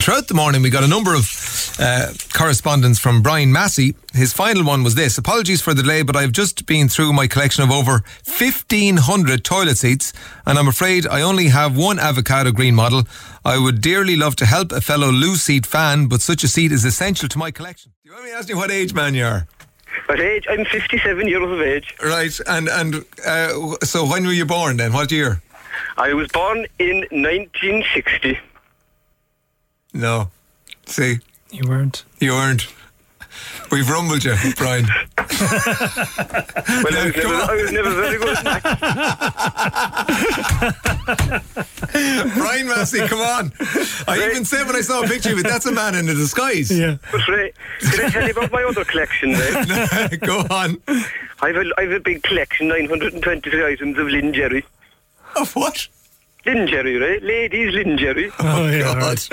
throughout the morning we got a number of correspondence from Brian Massey. His final one was this: apologies for the delay, but I've just been through my collection of over 1,500 toilet seats and I'm afraid I only have one avocado green model. I would dearly love to help a fellow loose seat fan, but such a seat is essential to my collection. Do you want me to ask you what age man you are? What age? I'm 57 years of age. Right, and so when were you born then? What year? I was born in 1960. No. See? You weren't. You weren't. We've rumbled you, Brian. Well, I was never very good. Brian Massey, come on. I even said when I saw a picture of it, that's a man in a disguise. Yeah. But Ray, can I tell you about my other collection then? Go on. I've a big collection, 923 items of lingerie. Of what? Lingerie, right? Ladies' lingerie. Oh, yeah. God. Right.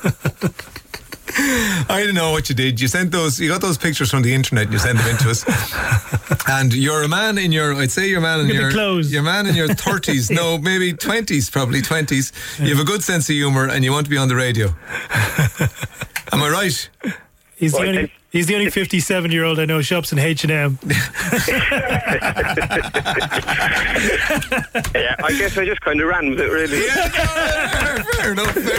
I don't know what you did. You got those pictures from the internet and you sent them in to us. And you're a man in your, I'd say you're a man in your clothes. You're a man in your 30s, no, maybe 20s, probably 20s. Yeah. You have a good sense of humour and you want to be on the radio. Am I right? He's the only 57-year-old I know shops in H&M. Yeah, I guess I just kind of ran with it, really. Yeah, fair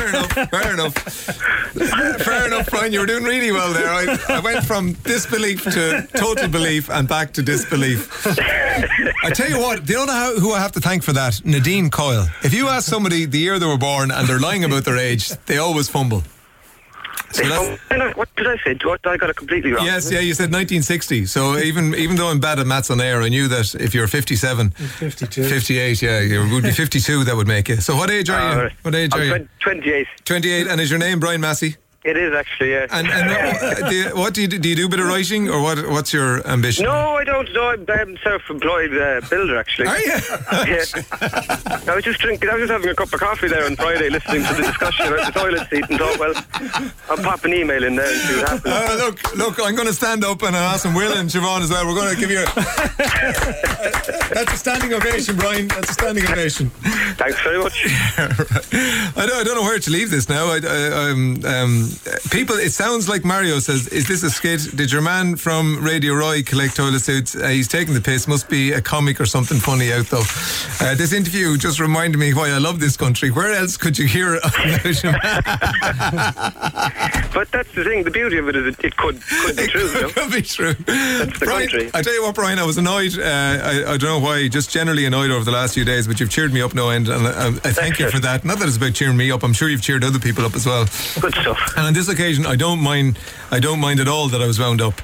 enough, Brian. You were doing really well there. I went from disbelief to total belief and back to disbelief. I tell you what, do you know who I have to thank for that? Nadine Coyle. If you ask somebody the year they were born and they're lying about their age, they always fumble. So what did I say? I got it completely wrong. Yes, yeah, you said 1960. So even though I'm bad at maths on air, I knew that if you're 57, 52, 58, yeah, you would be 52. That would make it. So what age are you? Right. What age are you? 28. 28, and is your name Brian Massey? It is actually, yeah. And what do you do? A bit of writing, or what's your ambition? No, I don't. No, I'm self-employed builder, actually. Are you? Yeah. I was just having a cup of coffee there on Friday, listening to the discussion about the toilet seat, and thought, well, I'll pop an email in there and see what happens. Look, I'm going to stand up and I'll ask them, Will and Siobhan as well. We're going to give you that's a standing ovation, Brian. That's a standing ovation. Thanks very much. I don't know where to leave this now. People, it sounds like Mario says, is this a skit? Did your man from Radio Roy collect toilet suits? He's taking the piss. Must be a comic or something funny out though. This interview just reminded me why I love this country. Where else could you hear about your man? But that's the thing. The beauty of it is it could be true. It could be true. That's the Brian, country. I tell you what, Brian, I was annoyed. I don't know why, just generally annoyed over the last few days, but you've cheered me up no end, and I thank you for that. Not that it's about cheering me up. I'm sure you've cheered other people up as well. Good stuff. And on this occasion, I don't mind at all that I was wound up.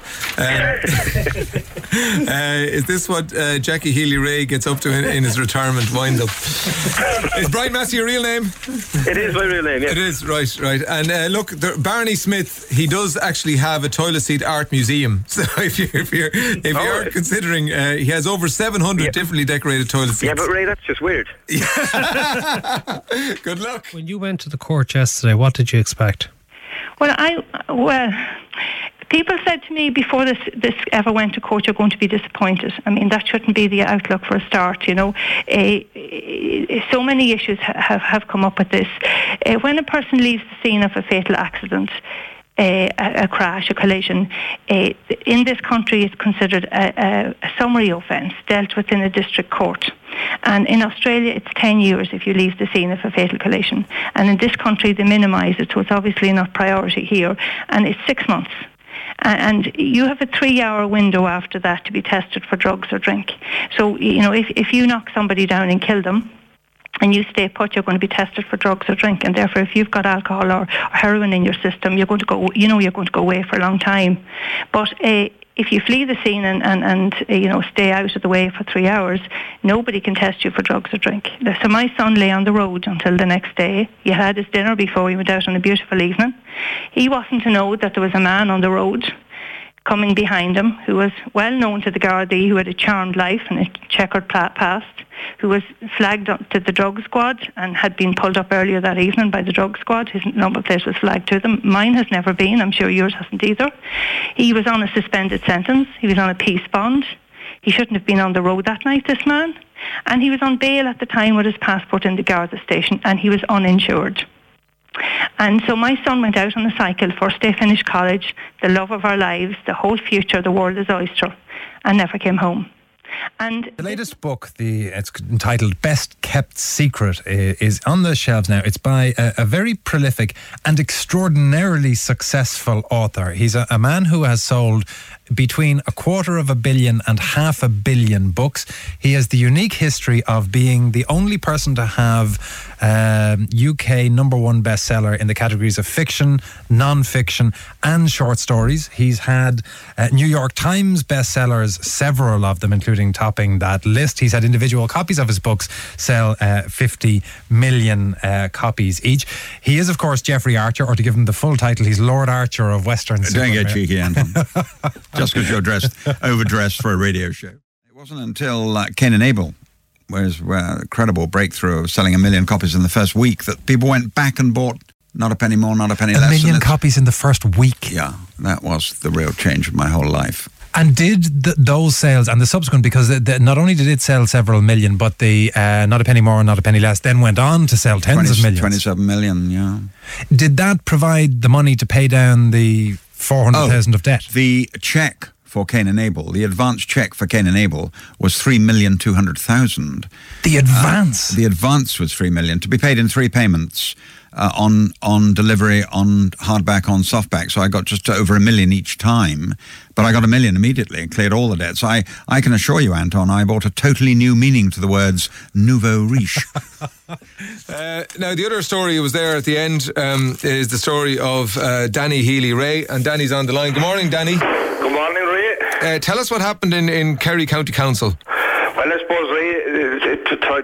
Is this what Jackie Healy-Rae gets up to in his retirement wind-up? Is Brian Massey your real name? It is my real name, yes. It is, right. And look, Barney Smith, he does actually have a toilet seat art museum. So if you are considering, he has over 700 differently decorated toilet seats. Yeah, but Ray, that's just weird. Good luck. When you went to the court yesterday, what did you expect? Well, people said to me before this ever went to court, you're going to be disappointed. I mean, that shouldn't be the outlook for a start, you know. So many issues have come up with this. When a person leaves the scene of a fatal accident, a crash, a collision, in this country it's considered a summary offence dealt with in a district court. And in Australia it's 10 years if you leave the scene of a fatal collision. And in this country they minimise it, so it's obviously not priority here. And it's 6 months. And you have a 3-hour window after that to be tested for drugs or drink. So, you know, if you knock somebody down and kill them, and you stay put, you're going to be tested for drugs or drink, and therefore if you've got alcohol or heroin in your system, you're going to go away for a long time. But if you flee the scene and stay out of the way for 3 hours, nobody can test you for drugs or drink. So my son lay on the road until the next day. He had his dinner before he went out on a beautiful evening. He wasn't to know that there was a man on the road coming behind him who was well known to the Gardaí, who had a charmed life and a checkered past, who was flagged up to the drug squad and had been pulled up earlier that evening by the drug squad. His number plate was flagged to them. Mine has never been. I'm sure yours hasn't either. He was on a suspended sentence. He was on a peace bond. He shouldn't have been on the road that night, this man. And he was on bail at the time with his passport in the Garda station, and he was uninsured. And so my son went out on a cycle, first day finished college, the love of our lives, the whole future, the world is oyster, and never came home. And the latest book, it's entitled Best Kept Secret, is on the shelves now. It's by a very prolific and extraordinarily successful author. He's a man who has sold between 250 million and 500 million books. He has the unique history of being the only person to have UK #1 bestseller in the categories of fiction, non-fiction and short stories. He's had New York Times bestsellers, several of them, including topping that list. He's had individual copies of his books sell 50 million copies each. He is, of course, Jeffrey Archer, or to give him the full title, he's Lord Archer of Western Don't get cheeky, Anton. Just because you're overdressed for a radio show. It wasn't until Cain and Abel, was a credible breakthrough of selling 1 million copies in the first week, that people went back and bought not a penny more, not a penny less. 1 million copies in the first week? Yeah, that was the real change of my whole life. And did those sales and the subsequent, because not only did it sell several million, but the Not a Penny More, Not a Penny Less then went on to sell tens of millions. 27 million, yeah. Did that provide the money to pay down the 400,000 of debt? The cheque for Cain and Abel, the advance cheque for Cain and Abel was 3,200,000. The advance? The advance was 3 million to be paid in 3 payments. On delivery, on hardback, on softback. So I got just over 1 million each time, but I got 1 million immediately and cleared all the debts. I can assure you, Anton, I brought a totally new meaning to the words nouveau riche. Now, the other story was there at the end is the story of Danny Healy-Rae, and Danny's on the line. Good morning, Danny. Good morning, Ray. Tell us what happened in Kerry County Council. Well, I suppose, Ray, to try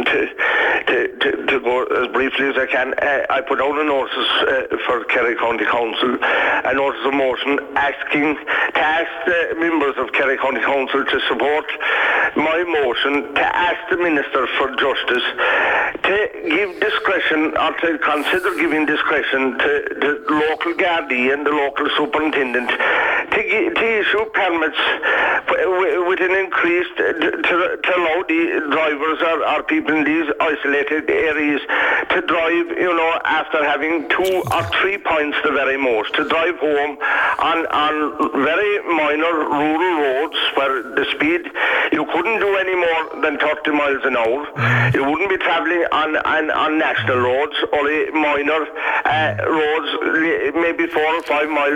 to go as briefly as I can, I put out a notice for Kerry County Council, a notice of motion to ask the members of Kerry County Council to support my motion to ask the Minister for Justice to give discretion, or to consider giving discretion to the local Gardaí and the local superintendent to issue permits with an increased to allow the drivers or people in these isolated areas to drive, after having 2 or 3 points the very most, to drive home on very minor rural roads where the speed, you couldn't do any more than 30 miles an hour. You wouldn't be travelling on national roads, only minor roads, maybe 4 or 5 miles,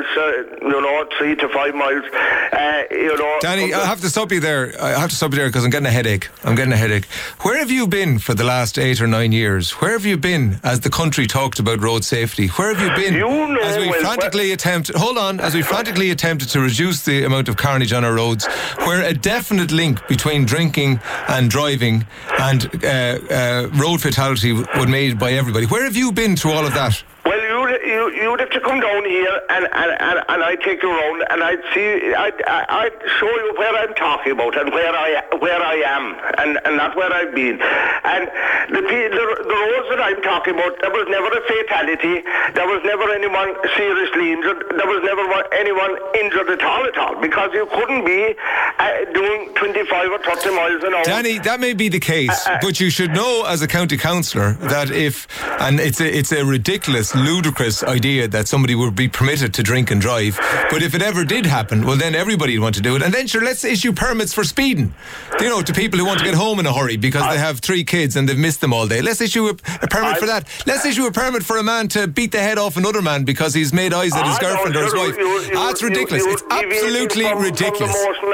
3 to 5 miles. Danny, I have to stop you there. Because I'm getting a headache. Where have you been for the last 8 or 9 years? Where have you been as the country talked about road safety? Where have you been as we frantically attempted to reduce the amount of carnage on our roads, where a definite link between drinking and driving and road fatality was made by everybody? Where have you been through all of that? Well, you'd have to come down here and I'd take you around and I'd show you where I'm talking about and where I am and not where I've been. And the roads that I'm talking about, there was never a fatality, there was never anyone seriously injured, there was never anyone injured at all, because you couldn't be doing 25 or 30 miles an hour. Danny, that may be the case, but you should know as a county councillor that it's a ridiculous, ludicrous idea that somebody would be permitted to drink and drive, but if it ever did happen, well then everybody would want to do it, and then sure, let's issue permits for speeding, to people who want to get home in a hurry because they have 3 kids and they've missed them all day. Let's issue a permit for that. Let's issue a permit for a man to beat the head off another man because he's made eyes at his girlfriend or his wife. That's ridiculous. It's absolutely ridiculous.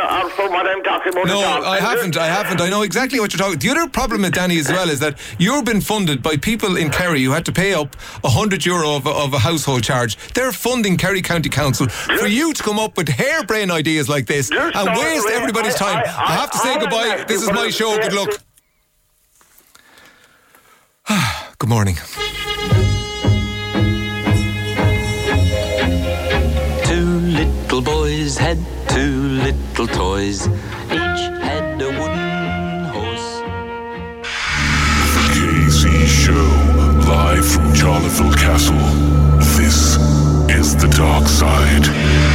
No, I haven't. I know exactly what you're talking. The other problem with Danny as well is that you've been funded by people in Kerry who had to pay up €100 of a household charge. They're funding Kerry County Council for you to come up with harebrained ideas like this and waste everybody's time. I have to say goodbye. This is my show. Good luck. Good morning. Two little boys had 2 little toys. Each had a wooden horse. The KC Show, live from Jarlathville Castle. This is the dark side.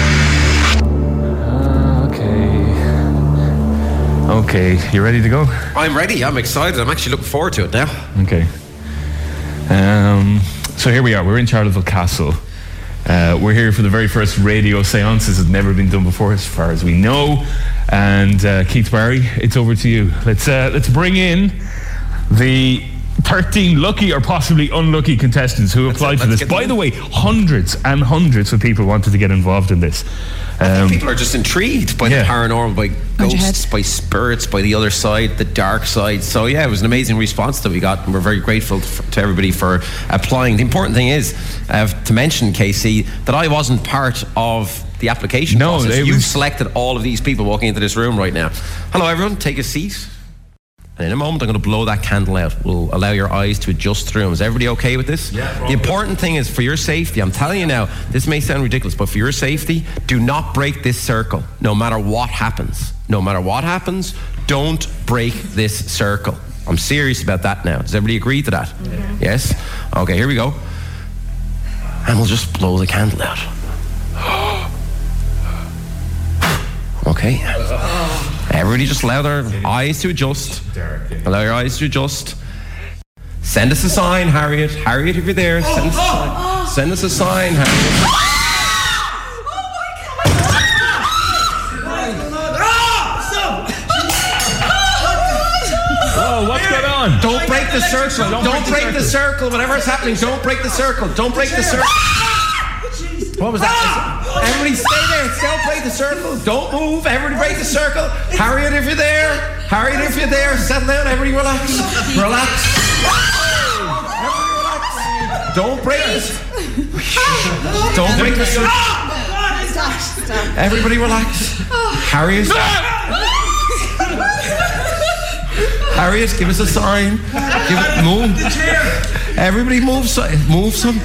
Okay, you ready to go? I'm ready. I'm excited. I'm actually looking forward to it now. Okay. So here we are, we're in Charleville Castle. We're here for the very first radio seance. This has never been done before as far as we know. And Keith Barry, it's over to you. Let's bring in the 13 lucky or possibly unlucky contestants who applied for this. By the way, hundreds and hundreds of people wanted to get involved in this. People are just intrigued by the paranormal, by ghosts, by spirits, by the other side, the dark side. So yeah, it was an amazing response that we got, and we're very grateful to everybody for applying. The important thing is to mention, Casey, that I wasn't part of the application process. You selected all of these people walking into this room right now. Hello everyone, take a seat. And in a moment, I'm going to blow that candle out. We'll allow your eyes to adjust through them. Is everybody okay with this? Yeah. The important thing is for your safety. I'm telling you now, this may sound ridiculous, but for your safety, do not break this circle, no matter what happens. No matter what happens, don't break this circle. I'm serious about that now. Does everybody agree to that? Mm-hmm. Yes? Okay, here we go. And we'll just blow the candle out. Okay. Everybody just allow their eyes to adjust. Allow your eyes to adjust. Send us a sign, Harriet. Harriet, if you're there, send us a sign. Send us a sign, Harriet. Oh, what's going on? Don't break the circle. Don't break the circle. Whatever's happening, don't break the circle. Don't break the circle. What was that? Everybody stay there. Don't break the circle. Don't move. Everybody break the circle. Harriet, if you're there. Harriet, if you're there. Settle down. Everybody relax. Relax. Everybody relax. Don't break this. Don't break the circle. Everybody relax. Harriet. Harriet, give us a sign. Move. Everybody move some.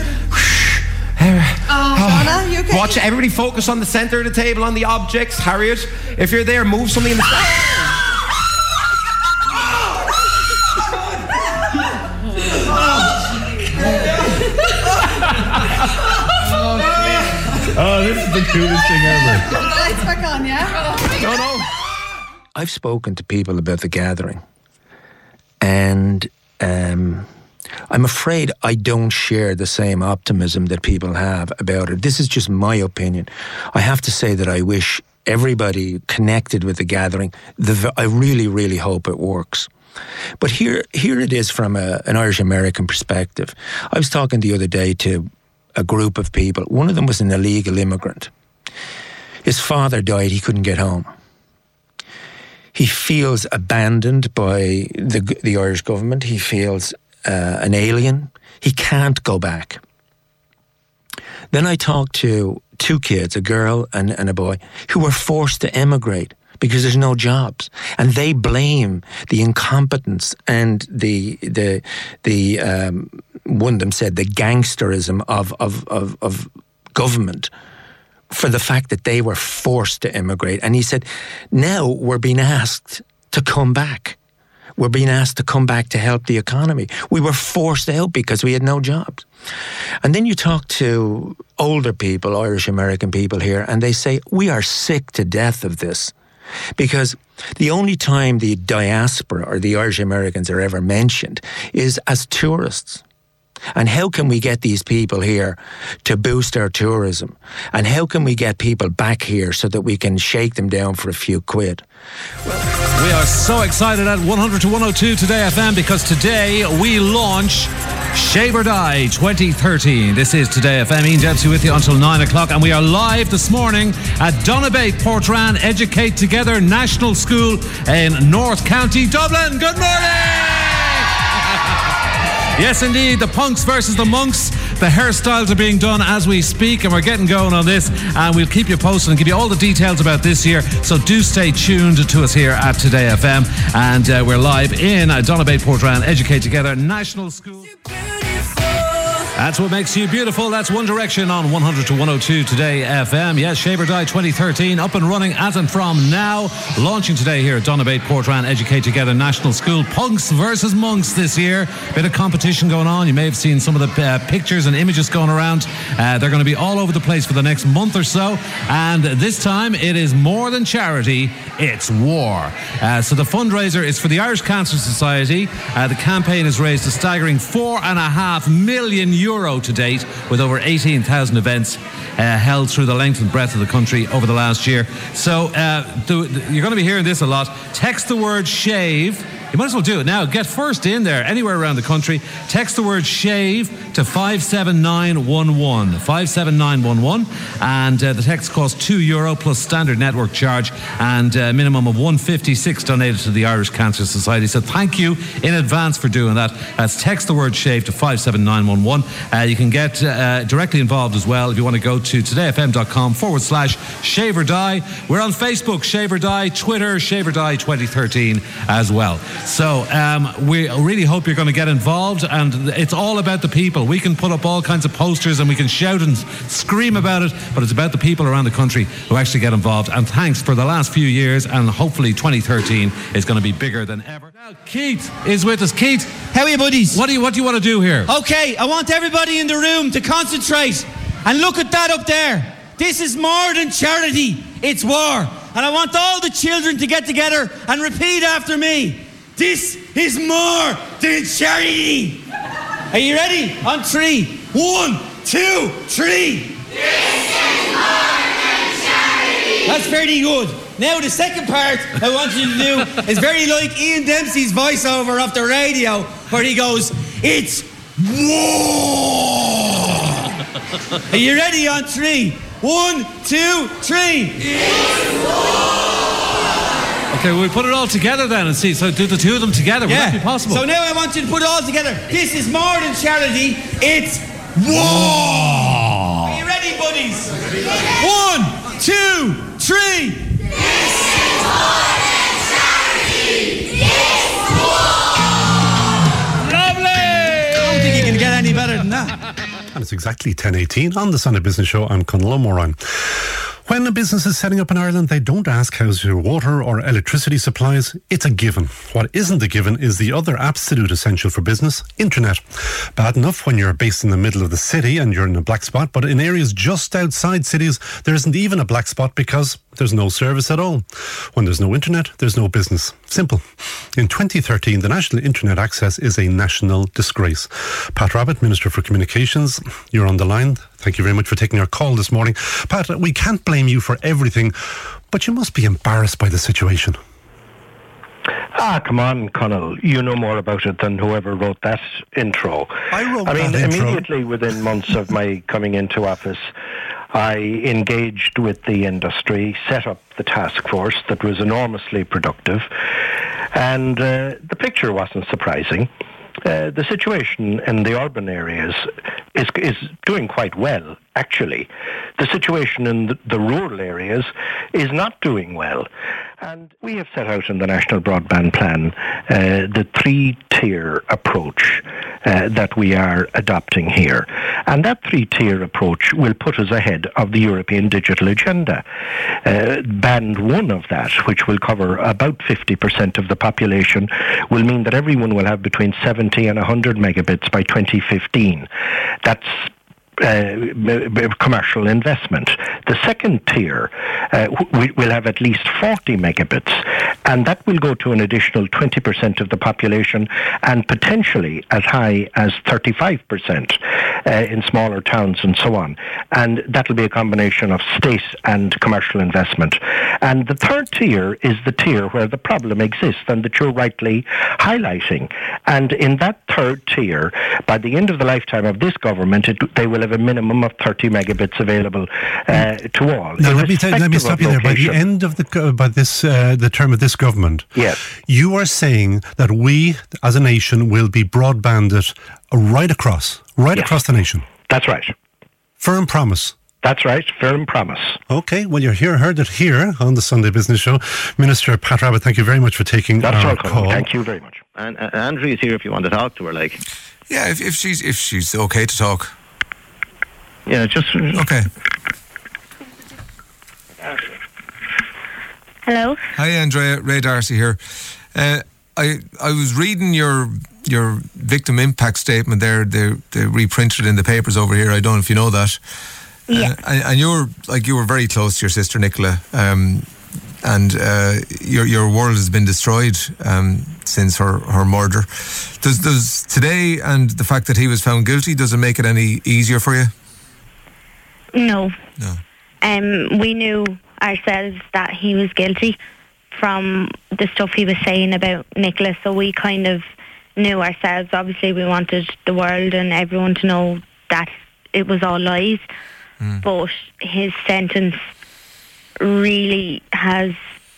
Donna, you okay? Watch, everybody focus on the center of the table, on the objects. Harriet, if you're there, move something in the Oh, this is the coolest thing ever. The lights back on, yeah? No. I've spoken to people about the gathering, and I'm afraid I don't share the same optimism that people have about it. This is just my opinion. I have to say that I wish everybody connected with the gathering, I really, really hope it works. But here it is from an Irish-American perspective. I was talking the other day to a group of people. One of them was an illegal immigrant. His father died, he couldn't get home. He feels abandoned by the Irish government. He feels an alien. He can't go back. Then I talked to two kids, a girl and a boy, who were forced to emigrate because there's no jobs, and they blame the incompetence and the one of them said the gangsterism of government for the fact that they were forced to emigrate. And he said, now we're being asked to come back. We're being asked to come back to help the economy. We were forced out because we had no jobs. And then you talk to older people, Irish-American people here, and they say, we are sick to death of this. Because the only time the diaspora or the Irish-Americans are ever mentioned is as tourists. And how can we get these people here to boost our tourism? And how can we get people back here so that we can shake them down for a few quid? We are so excited at 100 to 102 Today FM because today we launch Shape or Die 2013. This is Today FM. Ian Dempsey with you until 9 o'clock, and we are live this morning at Donabate Portrane Educate Together National School in North County, Dublin. Good morning! Yes, indeed, the punks versus the monks. The hairstyles are being done as we speak, and we're getting going on this, and we'll keep you posted and give you all the details about this year, so do stay tuned to us here at Today FM. And we're live in Donabate Portrane Educate Together National School. That's what makes you beautiful. That's One Direction on 100 to 102 Today FM. Yes, Shape or Die 2013 up and running as and from now. Launching today here at Donabate Portrane Educate Together National School. Punks versus monks this year. Bit of competition going on. You may have seen some of the pictures and images going around. They're going to be all over the place for the next month or so. And this time it is more than charity, it's war. So the fundraiser is for the Irish Cancer Society. The campaign has raised a staggering €4.5 million euro to date, with over 18,000 events held through the length and breadth of the country over the last year. So you're going to be hearing this a lot. Text the word shave. You might as well do it now. Get first in there anywhere around the country. Text the word shave to 57911. 57911. And the text costs €2 plus standard network charge, and a minimum of $156 donated to the Irish Cancer Society. So thank you in advance for doing that. That's text the word shave to 57911. You can get directly involved as well if you want to go to todayfm.com/Shave or Die. We're on Facebook, Shave or Die, Twitter, Shave or Die 2013 as well. So we really hope you're going to get involved, and it's all about the people. We can put up all kinds of posters and we can shout and scream about it, but it's about the people around the country who actually get involved. And thanks for the last few years, and hopefully 2013 is going to be bigger than ever. Now Keith is with us. Keith, how are you, buddies? What do you want to do here? Okay, I want everybody in the room to concentrate and look at that up there. This is more than charity, it's war. And I want all the children to get together and repeat after me. This is more than charity. Are you ready? On 3. 1, 2, 3. This is more than charity. That's very good. Now the second part I want you to do is very like Ian Dempsey's voiceover off the radio, where he goes, "It's war." Are you ready? On 3. 1, 2, 3. It's war. Okay, we'll put it all together then and see. So do the two of them together. Will that be possible? So now I want you to put it all together. This is more than charity. It's war. Are you ready, buddies? 1, 2, 3. This is more than charity. It's war. Lovely. I don't think you can get any better than that. And it's exactly 10:18 on the Sunday Business Show. I'm Conal O'Moran. When a business is setting up in Ireland, they don't ask how's your water or electricity supplies. It's a given. What isn't a given is the other absolute essential for business, internet. Bad enough when you're based in the middle of the city and you're in a black spot, but in areas just outside cities, there isn't even a black spot because there's no service at all. When there's no internet, there's no business. Simple. In 2013, the National Internet Access is a national disgrace. Pat Rabbitte, Minister for Communications, you're on the line. Thank you very much for taking our call this morning. Pat, we can't blame you for everything, but you must be embarrassed by the situation. Come on, Conal. You know more about it than whoever wrote that intro. I wrote that intro. Immediately within months of my coming into office, I engaged with the industry, set up the task force that was enormously productive, and the picture wasn't surprising. The situation in the urban areas is doing quite well, actually. The situation in the rural areas is not doing well. And we have set out in the National Broadband Plan the 3-tier approach that we are adopting here. And that 3-tier approach will put us ahead of the European Digital Agenda. Band 1 of that, which will cover about 50% of the population, will mean that everyone will have between 70 and 100 megabits by 2015. That's commercial investment. The second tier will have at least 40 megabits, and that will go to an additional 20% of the population, and potentially as high as 35% in smaller towns and so on. And that will be a combination of state and commercial investment. And the third tier is the tier where the problem exists and that you're rightly highlighting. And in that third tier, by the end of the lifetime of this government, they will have a minimum of 30 megabits available to all. Now, let me stop you there. By the end of the term of this government, yes, you are saying that we, as a nation, will be broadbanded right across the nation. That's right. Firm promise. That's right, firm promise. Okay, well, you're heard it here on the Sunday Business Show. Minister Pat Rabbitte, thank you very much for taking our call. Thank you very much. And Andrew is here if you want to talk to her, like. Yeah, if she's okay to talk. Yeah, just okay. Hello. Hi, Andrea. Ray Darcy here. I was reading your victim impact statement there. They reprinted it in the papers over here. I don't know if you know that. Yeah. And you were very close to your sister Nicola. and your world has been destroyed since her murder. Does today and the fact that he was found guilty, does it make it any easier for you? No. We knew ourselves that he was guilty from the stuff he was saying about Nicola, so we kind of knew ourselves. Obviously we wanted the world and everyone to know that it was all lies, but his sentence really has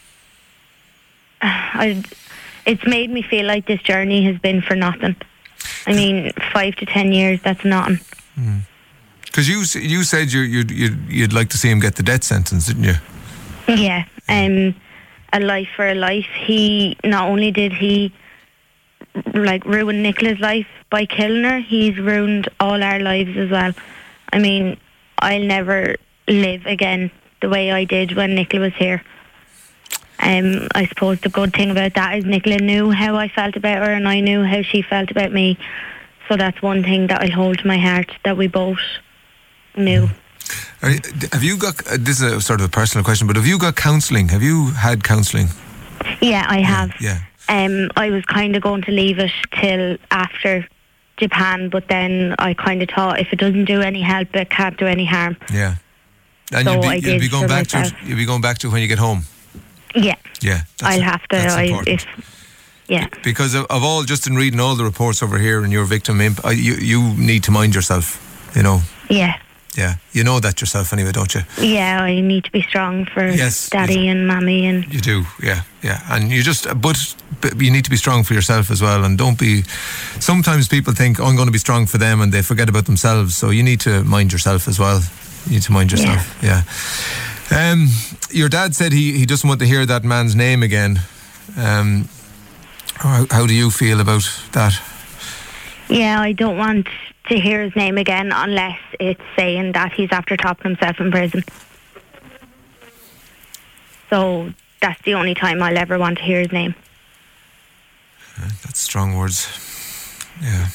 it's made me feel like this journey has been for nothing. I mean, 5 to 10 years, that's nothing. Because you said you'd like to see him get the death sentence, didn't you? Yeah, a life for a life. He not only did he ruin Nicola's life by killing her, he's ruined all our lives as well. I mean, I'll never live again the way I did when Nicola was here. I suppose the good thing about that is Nicola knew how I felt about her and I knew how she felt about me. So that's one thing that I'll hold to my heart, that we both knew. Have you got, this is a sort of a personal question, but have you got counselling? Have you had counselling? Yeah, I have. Yeah. I was kind of going to leave it till after Japan, but then I kind of thought if it doesn't do any help, it can't do any harm. Yeah. And so you'll be going back to it. You'll be going back to it when you get home. Yeah. Yeah. I'll have to. Yeah. Because of all, just in reading all the reports over here and your victim imp, you need to mind yourself. You know. Yeah. Yeah. You know that yourself anyway, don't you? Yeah. I need to be strong for Daddy and Mommy and. You do. Yeah. Yeah. And you just, but you need to be strong for yourself as well, and don't be. Sometimes people think, oh, I'm going to be strong for them, and they forget about themselves. So you need to mind yourself as well. You need to mind yourself. Yeah. Your dad said he doesn't want to hear that man's name again. How do you feel about that? Yeah, I don't want to hear his name again unless it's saying that he's after topping himself in prison. So that's the only time I'll ever want to hear his name. That's strong words. Yeah.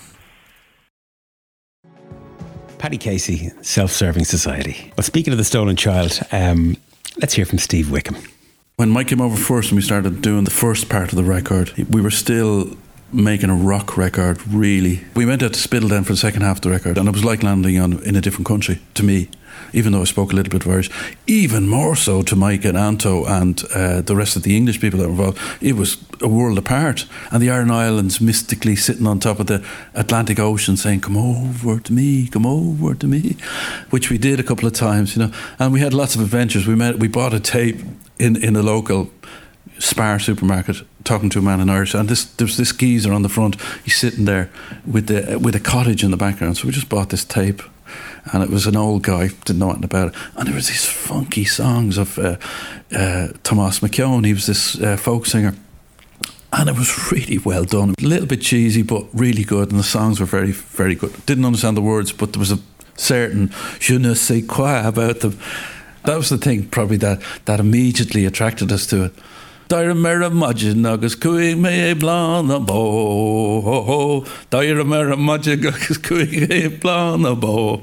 Paddy Casey, Self-Serving Society. Well, speaking of the stolen child, let's hear from Steve Wickham. When Mike came over first and we started doing the first part of the record, we were still making a rock record, really. We went out to Spiddle then for the second half of the record, and it was like landing in a different country to me, even though I spoke a little bit of Irish. Even more so to Mike and Anto and the rest of the English people that were involved. It was a world apart. And the Aran Islands mystically sitting on top of the Atlantic Ocean saying, come over to me, which we did a couple of times, you know. And we had lots of adventures. We bought a tape in a local Spar supermarket talking to a man in Irish, and there's this geezer on the front. He's sitting there with a cottage in the background. So we just bought this tape, and it was an old guy, didn't know anything about it, and there was these funky songs of Tomás McKeown. He was this folk singer, and it was really well done. A little bit cheesy, but really good, and the songs were very, very good. Didn't understand the words, but there was a certain je ne sais quoi about them. That was the thing probably that immediately attracted us to it. Dair mera majin agus cuig me blan a bo. Dair mera majin agus cuig me blan a bo.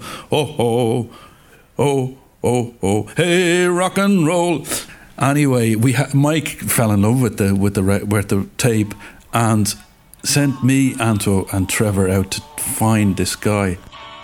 Oh, hey, rock and roll. Anyway, Mike fell in love with the tape and sent me, Anto, and Trevor out to find this guy.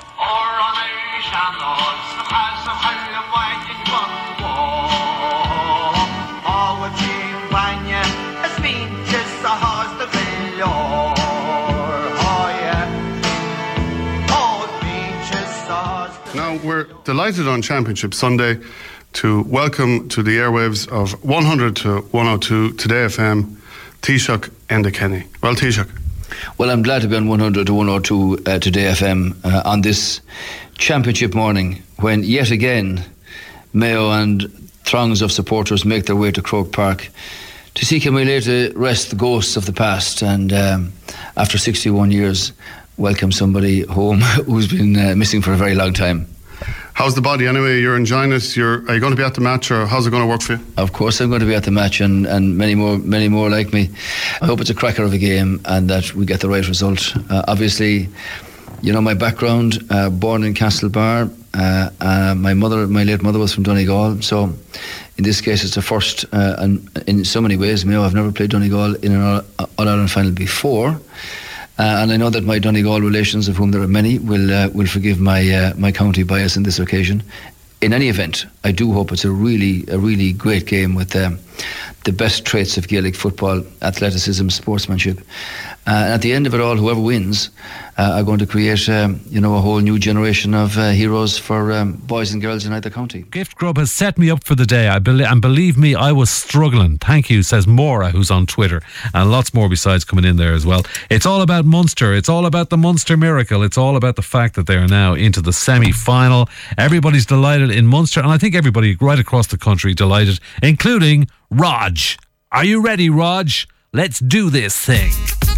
We're delighted on Championship Sunday to welcome to the airwaves of 100 to 102 Today FM, Taoiseach Enda Kenny. Well, Taoiseach. Well, I'm glad to be on 100 to 102 Today FM on this Championship morning when yet again Mayo and throngs of supporters make their way to Croke Park to see can we lay to rest the ghosts of the past and after 61 years welcome somebody home who's been missing for a very long time. How's the body anyway? You're enjoying it. Are you going to be at the match, or how's it going to work for you? Of course I'm going to be at the match, and many more like me. I hope it's a cracker of a game and that we get the right result. Obviously, you know my background, born in Castlebar. My late mother was from Donegal, so in this case, it's a first, and in so many ways, Mayo have never played Donegal in an All-Ireland final before. And I know that my Donegal relations, of whom there are many, will forgive my county bias on this occasion. In any event, I do hope it's a really great game with the best traits of Gaelic football: athleticism, sportsmanship. And at the end of it all, whoever wins are going to create, a whole new generation of heroes for boys and girls in either county. Gift Grub has set me up for the day. And believe me, I was struggling. Thank you, says Maura, who's on Twitter. And lots more besides coming in there as well. It's all about Munster. It's all about the Munster miracle. It's all about the fact that they are now into the semi-final. Everybody's delighted in Munster. And I think everybody right across the country delighted, including Raj. Are you ready, Raj? Let's do this thing.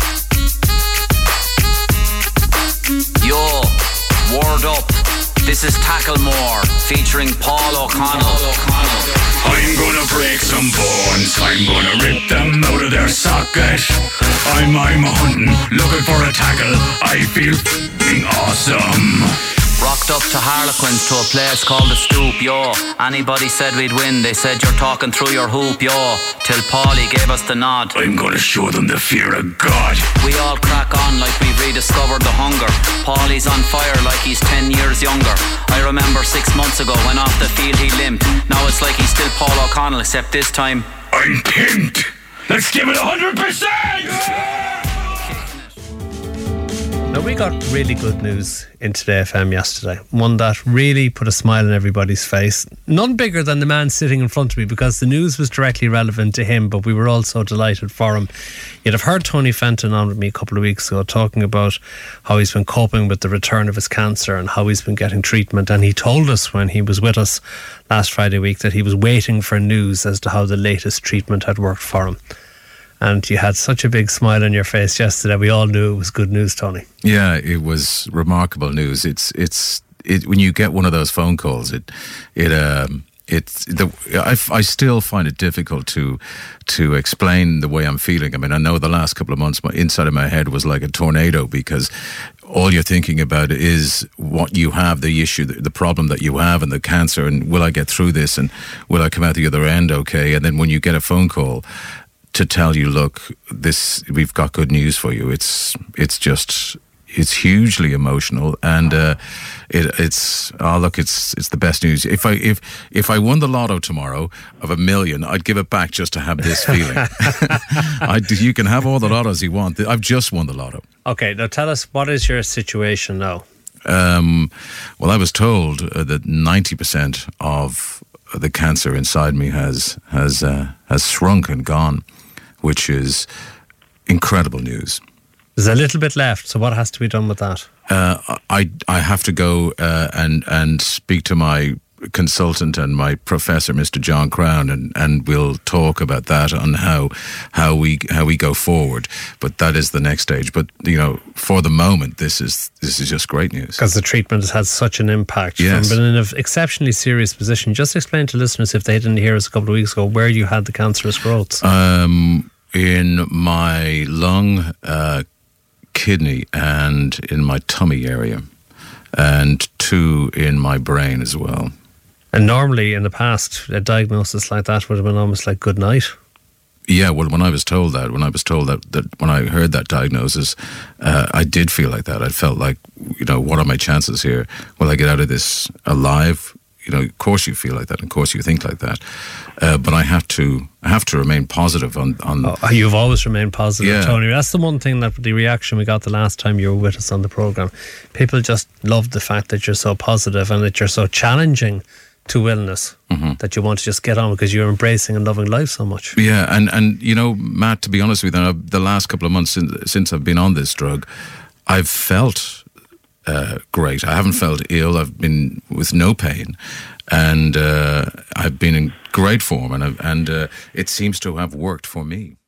Yo, word up. This is Tacklemore featuring Paul O'Connell. I'm gonna break some bones. I'm gonna rip them out of their socket. I'm hunting, looking for a tackle. I feel f***ing awesome. Rocked up to Harlequins to a place called The Stoop, yo. Anybody said we'd win, they said you're talking through your hoop, yo. Till Paulie gave us the nod. I'm gonna show them the fear of God. We all crack on like we've rediscovered the hunger. Paulie's on fire like he's 10 years younger. I remember 6 months ago when off the field he limped. Now it's like he's still Paul O'Connell, except this time I'm pimped. Let's give it 100%. Now, we got really good news in Today FM yesterday. One that really put a smile on everybody's face. None bigger than the man sitting in front of me, because the news was directly relevant to him, but we were all so delighted for him. You'd have heard Tony Fenton on with me a couple of weeks ago talking about how he's been coping with the return of his cancer and how he's been getting treatment. And he told us when he was with us last Friday week that he was waiting for news as to how the latest treatment had worked for him. And you had such a big smile on your face yesterday. We all knew it was good news, Tony. Yeah, it was remarkable news. It's when you get one of those phone calls, I still find it difficult to explain the way I'm feeling. I mean, I know the last couple of months, inside of my head was like a tornado, because all you're thinking about is what you have, the issue, the problem that you have, and the cancer, and will I get through this, and will I come out the other end okay? And then when you get a phone call to tell you, look, we've got good news for you. It's hugely emotional, and it's the best news. If I won the lotto tomorrow of $1 million, I'd give it back just to have this feeling. You can have all the lottos you want. I've just won the lotto. Okay, now tell us, what is your situation now? Well, I was told that 90% of the cancer inside me has shrunk and gone, which is incredible news. There's a little bit left, so what has to be done with that? I have to go and speak to my consultant and my professor, Mr. John Crown, and we'll talk about that on how we go forward. But that is the next stage. But for the moment, this is just great news, because the treatment has had such an impact. Yes. From being in an exceptionally serious position. Just explain to listeners, if they didn't hear us a couple of weeks ago, where you had the cancerous growths. In my lung, kidney, and in my tummy area, and 2 in my brain as well. And normally in the past, a diagnosis like that would have been almost like good night. Yeah, well, when I was told that when I heard that diagnosis, I did feel like that. I felt like, what are my chances here? Will I get out of this alive? Of course you feel like that. Of course you think like that. But I have to remain positive on. You've always remained positive, yeah. Tony. That's the one thing, that the reaction we got the last time you were with us on the programme. People just loved the fact that you're so positive and that you're so challenging to illness, that you want to just get on because you're embracing and loving life so much. Yeah, and Matt, to be honest with you, the last couple of months since I've been on this drug, I've felt great. I haven't felt ill. I've been with no pain, and I've been in great form, and it seems to have worked for me.